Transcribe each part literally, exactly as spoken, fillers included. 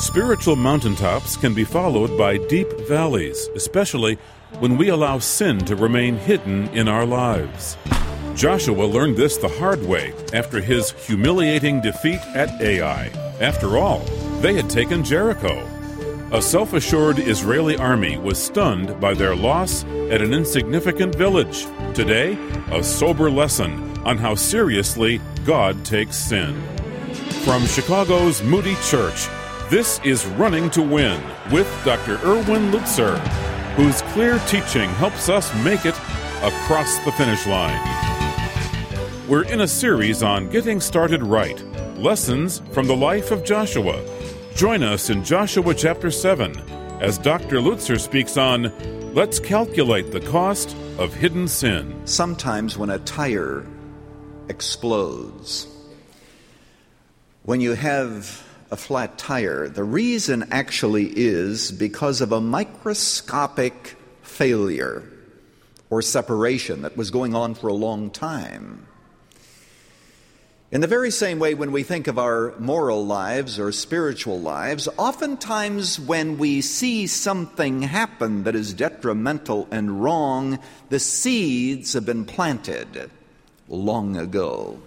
Spiritual mountaintops can be followed by deep valleys, especially when we allow sin to remain hidden in our lives. Joshua learned this the hard way after his humiliating defeat at Ai. After all, they had taken Jericho. A self-assured Israeli army was stunned by their loss at an insignificant village. Today, a sober lesson on how seriously God takes sin. From Chicago's Moody Church, this is Running to Win with Doctor Erwin Lutzer, whose clear teaching helps us make it across the finish line. We're in a series on getting started right, lessons from the life of Joshua. Join us in Joshua chapter seven as Doctor Lutzer speaks on Let's Calculate the Cost of Hidden Sin. Sometimes when a tire explodes, when you have a flat tire, the reason actually is because of a microscopic failure or separation that was going on for a long time. In the very same way, when we think of our moral lives or spiritual lives, oftentimes when we see something happen that is detrimental and wrong, the seeds have been planted long ago.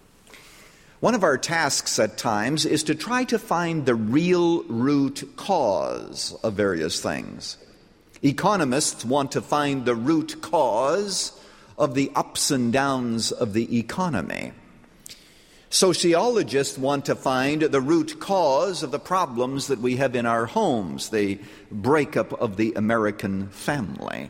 One of our tasks at times is to try to find the real root cause of various things. Economists want to find the root cause of the ups and downs of the economy. Sociologists want to find the root cause of the problems that we have in our homes, the breakup of the American family.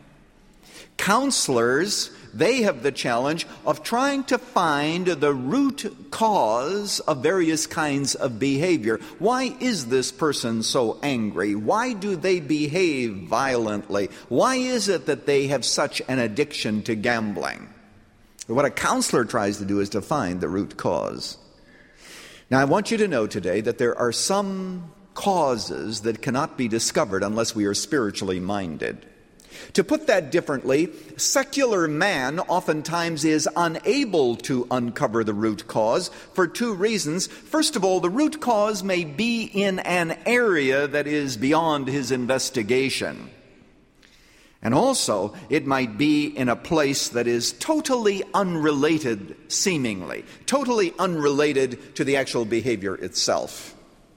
Counselors, they have the challenge of trying to find the root cause of various kinds of behavior. Why is this person so angry? Why do they behave violently? Why is it that they have such an addiction to gambling? What a counselor tries to do is to find the root cause. Now, I want you to know today that there are some causes that cannot be discovered unless we are spiritually minded. To put that differently, secular man oftentimes is unable to uncover the root cause for two reasons. First of all, the root cause may be in an area that is beyond his investigation. And also, it might be in a place that is totally unrelated, seemingly, totally unrelated to the actual behavior itself.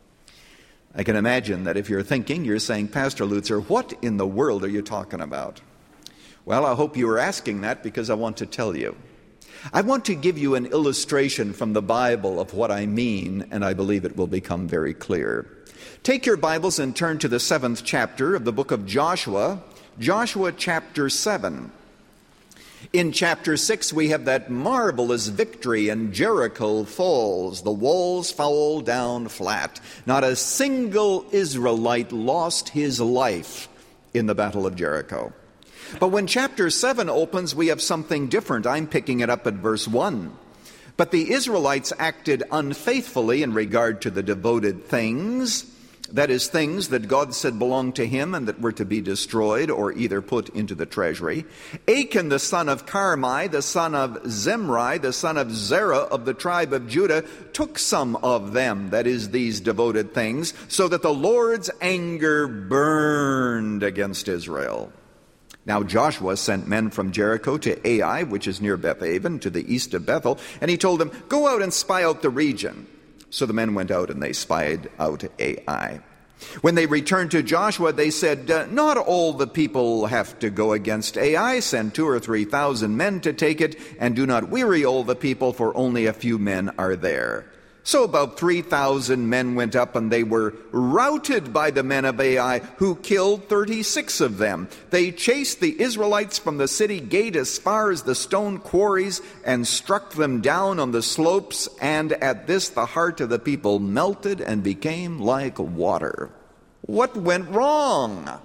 I can imagine that if you're thinking, you're saying, Pastor Lutzer, what in the world are you talking about? Well, I hope you are asking that because I want to tell you. I want to give you an illustration from the Bible of what I mean, and I believe it will become very clear. Take your Bibles and turn to the seventh chapter of the book of Joshua, Joshua chapter seven. In chapter six, we have that marvelous victory, and Jericho falls. The walls fall down flat. Not a single Israelite lost his life in the Battle of Jericho. But when chapter seven opens, we have something different. I'm picking it up at verse one. But the Israelites acted unfaithfully in regard to the devoted things, that is, things that God said belonged to him and that were to be destroyed or either put into the treasury. Achan, the son of Carmi, the son of Zimri, the son of Zerah of the tribe of Judah, took some of them, that is, these devoted things, so that the Lord's anger burned against Israel. Now Joshua sent men from Jericho to Ai, which is near Bethaven, to the east of Bethel, and he told them, "Go out and spy out the region." So the men went out and they spied out Ai. When they returned to Joshua, they said, uh, not all the people have to go against Ai. Send two or three thousand men to take it, and do not weary all the people, for only a few men are there. So about three thousand men went up, and they were routed by the men of Ai, who killed thirty-six of them. They chased the Israelites from the city gate as far as the stone quarries and struck them down on the slopes, and at this the heart of the people melted and became like water. What went wrong?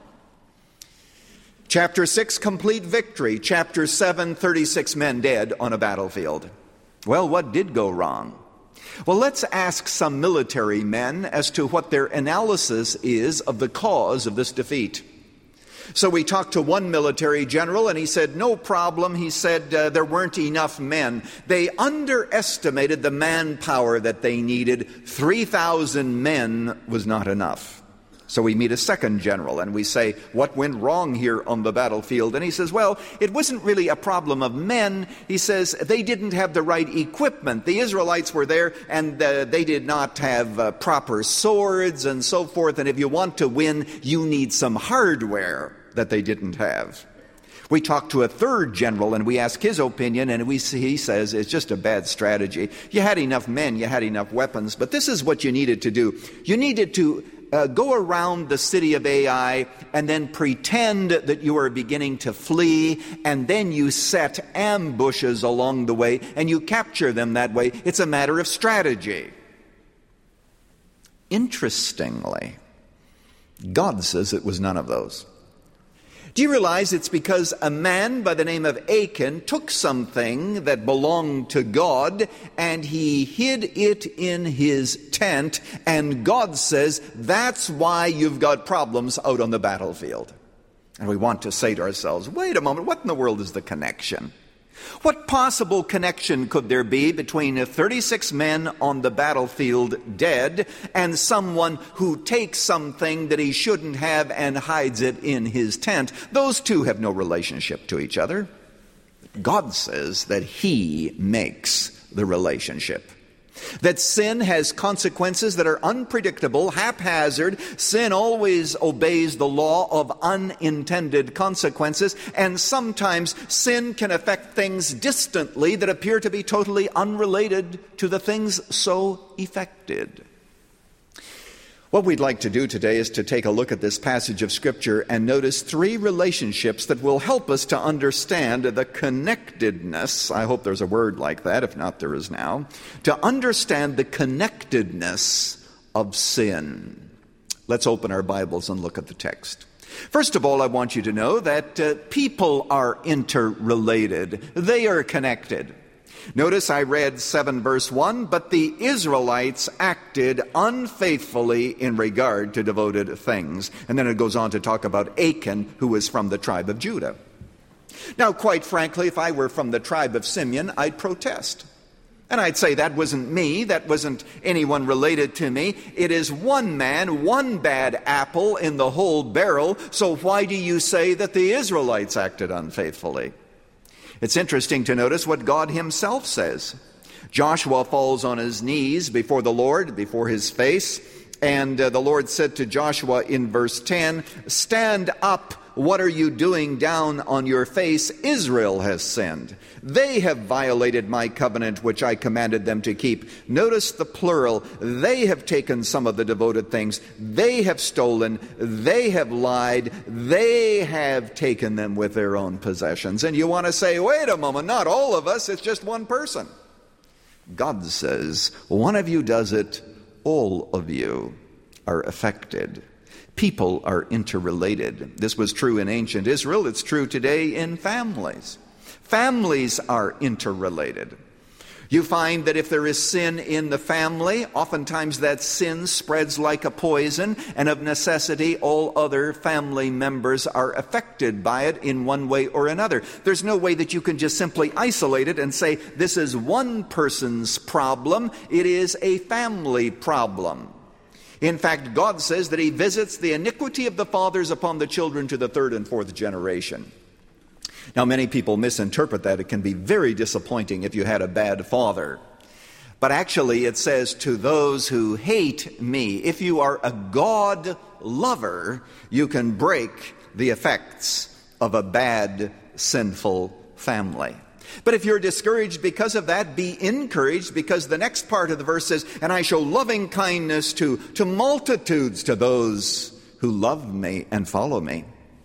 Chapter six, complete victory. Chapter seven, thirty-six men dead on a battlefield. Well, what did go wrong? Well, let's ask some military men as to what their analysis is of the cause of this defeat. So we talked to one military general, and he said, no problem. He said uh, there weren't enough men. They underestimated the manpower that they needed. three thousand men was not enough. So we meet a second general, and we say, what went wrong here on the battlefield? And he says, well, it wasn't really a problem of men. He says they didn't have the right equipment. The Israelites were there, and uh, they did not have uh, proper swords and so forth. And if you want to win, you need some hardware that they didn't have. We talked to a third general, and we asked his opinion, and we see, he says it's just a bad strategy. You had enough men, you had enough weapons, but this is what you needed to do. You needed to uh, go around the city of Ai and then pretend that you were beginning to flee, and then you set ambushes along the way, and you capture them that way. It's a matter of strategy. Interestingly, God says it was none of those. Do you realize it's because a man by the name of Achan took something that belonged to God and he hid it in his tent, and God says that's why you've got problems out on the battlefield. And we want to say to ourselves, wait a moment, what in the world is the connection? What possible connection could there be between thirty-six men on the battlefield dead and someone who takes something that he shouldn't have and hides it in his tent? Those two have no relationship to each other. God says that He makes the relationship. That sin has consequences that are unpredictable, haphazard. Sin always obeys the law of unintended consequences, and sometimes sin can affect things distantly that appear to be totally unrelated to the things so effected. What we'd like to do today is to take a look at this passage of Scripture and notice three relationships that will help us to understand the connectedness, I hope there's a word like that, if not there is now, to understand the connectedness of sin. Let's open our Bibles and look at the text. First of all, I want you to know that uh, people are interrelated. They are connected. Notice I read seven verse one, but the Israelites acted unfaithfully in regard to devoted things. And then it goes on to talk about Achan, who was from the tribe of Judah. Now, quite frankly, if I were from the tribe of Simeon, I'd protest. And I'd say that wasn't me, that wasn't anyone related to me. It is one man, one bad apple in the whole barrel, so why do you say that the Israelites acted unfaithfully? It's interesting to notice what God Himself says. Joshua falls on his knees before the Lord, before His face, and uh, the Lord said to Joshua in verse ten, "Stand up, what are you doing down on your face? Israel has sinned. They have violated my covenant which I commanded them to keep." Notice the plural. They have taken some of the devoted things. They have stolen. They have lied. They have taken them with their own possessions. And you want to say, wait a moment, not all of us, it's just one person. God says, one of you does it, all of you are affected. People are interrelated. This was true in ancient Israel. It's true today in families. Families are interrelated. You find that if there is sin in the family, oftentimes that sin spreads like a poison, and of necessity all other family members are affected by it in one way or another. There's no way that you can just simply isolate it and say, this is one person's problem. It is a family problem. In fact, God says that He visits the iniquity of the fathers upon the children to the third and fourth generation. Now, many people misinterpret that. It can be very disappointing if you had a bad father. But actually, it says, to those who hate me. If you are a God lover, you can break the effects of a bad, sinful family. But if you're discouraged because of that, be encouraged, because the next part of the verse says, "And I show loving kindness to, to multitudes, to those who love me and follow me."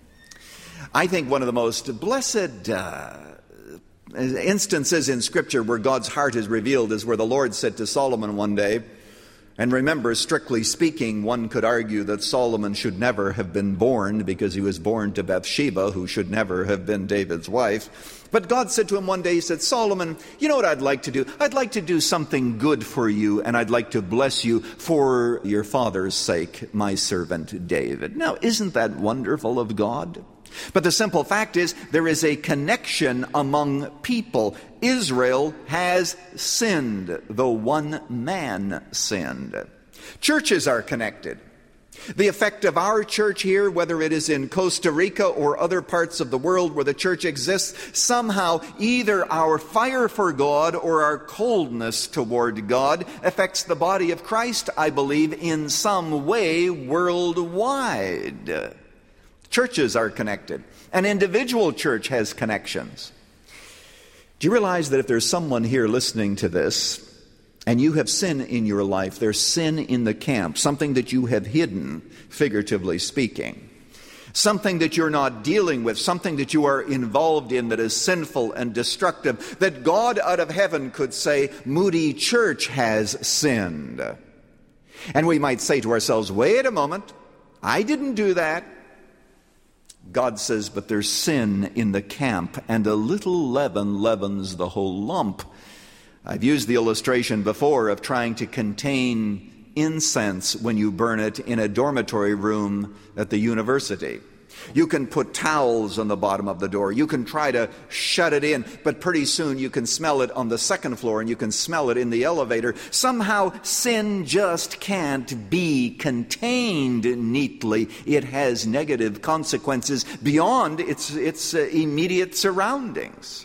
I think one of the most blessed uh, instances in Scripture where God's heart is revealed is where the Lord said to Solomon one day, and remember, strictly speaking, one could argue that Solomon should never have been born because he was born to Bathsheba, who should never have been David's wife. But God said to him one day, He said, "Solomon, you know what I'd like to do? I'd like to do something good for you, and I'd like to bless you for your father's sake, my servant David." Now, isn't that wonderful of God? But the simple fact is there is a connection among people. Israel has sinned, though one man sinned. Churches are connected. The effect of our church here, whether it is in Costa Rica or other parts of the world where the church exists, somehow either our fire for God or our coldness toward God affects the body of Christ, I believe, in some way worldwide. Churches are connected. An individual church has connections. Do you realize that if there's someone here listening to this, and you have sin in your life, there's sin in the camp, something that you have hidden, figuratively speaking, something that you're not dealing with, something that you are involved in that is sinful and destructive, that God out of heaven could say, Moody Church has sinned. And we might say to ourselves, wait a moment, I didn't do that. God says, but there's sin in the camp, and a little leaven leavens the whole lump. I've used the illustration before of trying to contain incense when you burn it in a dormitory room at the university. You can put towels on the bottom of the door. You can try to shut it in, but pretty soon you can smell it on the second floor and you can smell it in the elevator. Somehow sin just can't be contained neatly. It has negative consequences beyond its, its uh, immediate surroundings.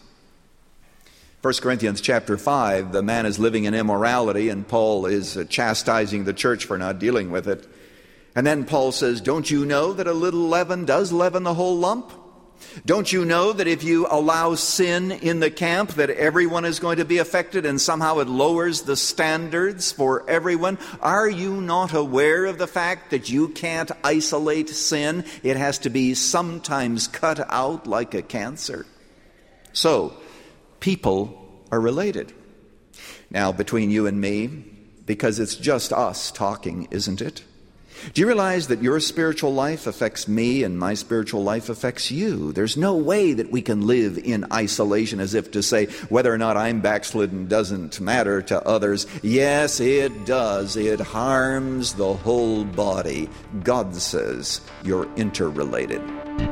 First Corinthians chapter five, the man is living in immorality, and Paul is uh, chastising the church for not dealing with it. And then Paul says, don't you know that a little leaven does leaven the whole lump? Don't you know that if you allow sin in the camp, that everyone is going to be affected, and somehow it lowers the standards for everyone? Are you not aware of the fact that you can't isolate sin? It has to be sometimes cut out like a cancer. So, people are related. Now, between you and me, because it's just us talking, isn't it? Do you realize that your spiritual life affects me and my spiritual life affects you? There's no way that we can live in isolation, as if to say whether or not I'm backslidden doesn't matter to others. Yes, it does. It harms the whole body. God says you're interrelated.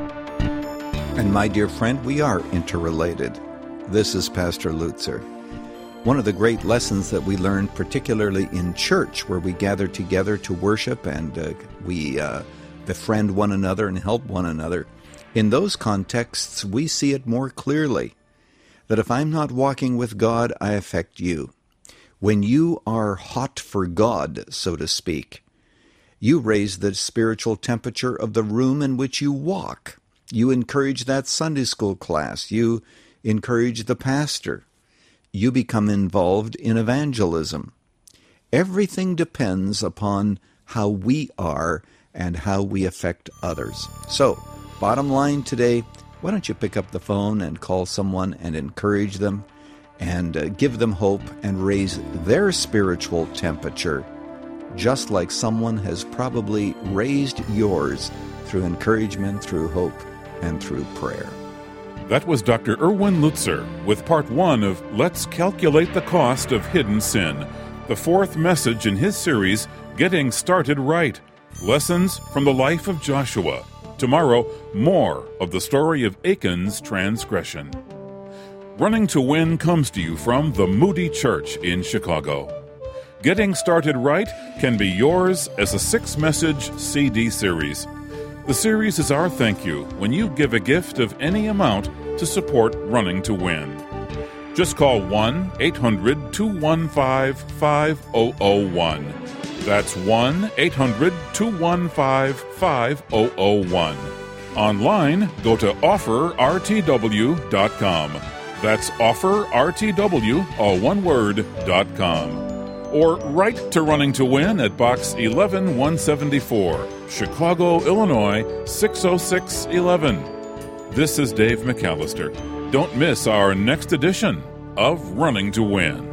And my dear friend, we are interrelated. This is Pastor Lutzer. One of the great lessons that we learn, particularly in church, where we gather together to worship and uh, we uh, befriend one another and help one another, in those contexts we see it more clearly, that if I'm not walking with God, I affect you. When you are hot for God, so to speak, you raise the spiritual temperature of the room in which you walk. You encourage that Sunday school class. You encourage the pastor. You become involved in evangelism. Everything depends upon how we are and how we affect others. So, bottom line today, why don't you pick up the phone and call someone and encourage them and uh, give them hope and raise their spiritual temperature, just like someone has probably raised yours through encouragement, through hope, and through prayer. That was Doctor Erwin Lutzer with part one of Let's Calculate the Cost of Hidden Sin, the fourth message in his series, Getting Started Right, Lessons from the Life of Joshua. Tomorrow, more of the story of Achan's transgression. Running to Win comes to you from the Moody Church in Chicago. Getting Started Right can be yours as a six-message C D series. The series is our thank you when you give a gift of any amount to support Running to Win. Just call one eight hundred two one five five zero zero one. That's one eight hundred two one five five zero zero one. Online, go to offer r t w dot com. That's offer r t w, all one word, dot com. Or write to Running to Win at Box eleven one seventy-four, Chicago, Illinois six oh six one one. This is Dave McAllister. Don't miss our next edition of Running to Win.